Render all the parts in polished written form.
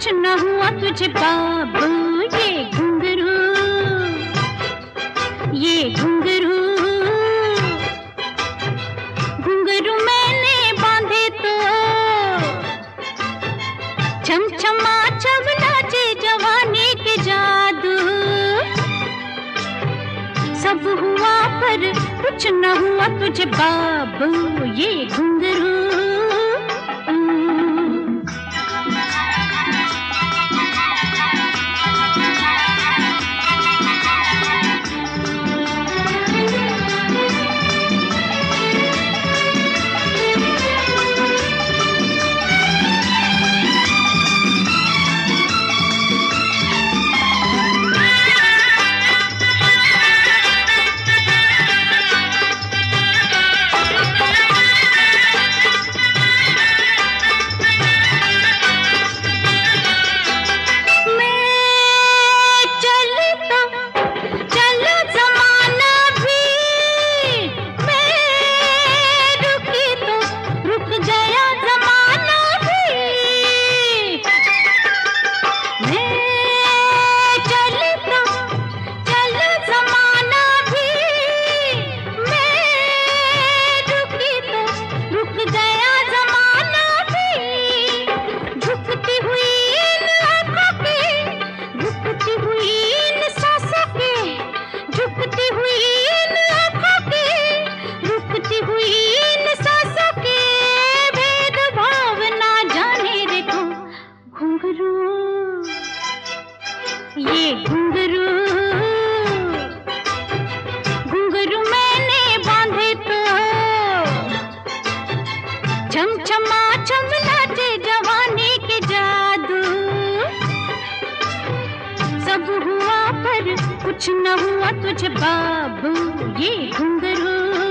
कुछ न हुआ तुझे बाबू। ये घुंघरू घुंघरू मैंने बांधे तो छमछमा छम नाचे जवानी के जादू। सब हुआ पर कुछ न हुआ तुझे बाबू। ये घुंघरू ये घुंघरू घुंघरू मैंने बांधे तो छमछमा छम नाचे जवानी के जादू। सब हुआ पर कुछ न हुआ तुझे बाबू। ये घुंघरू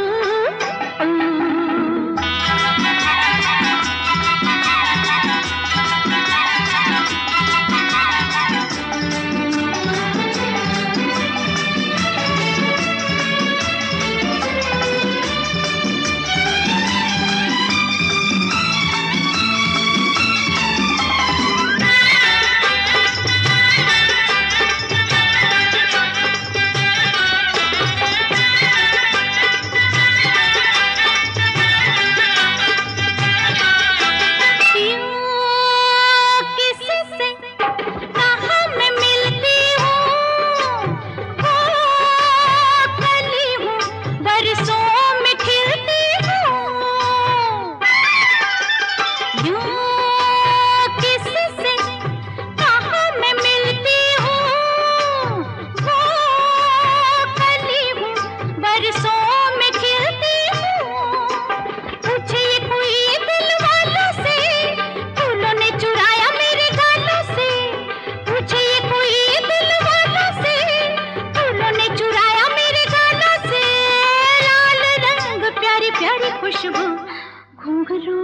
खुशबू। घुंघरू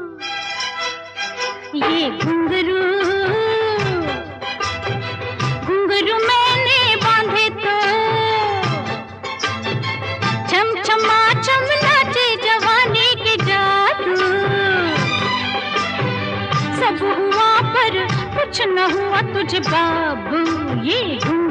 ये घुंघरू घुंघरू मैंने बांधे तो छमछमा छम नाचे जवानी के जादू। सब हुआ पर कुछ न हुआ तुझे बाबू। ये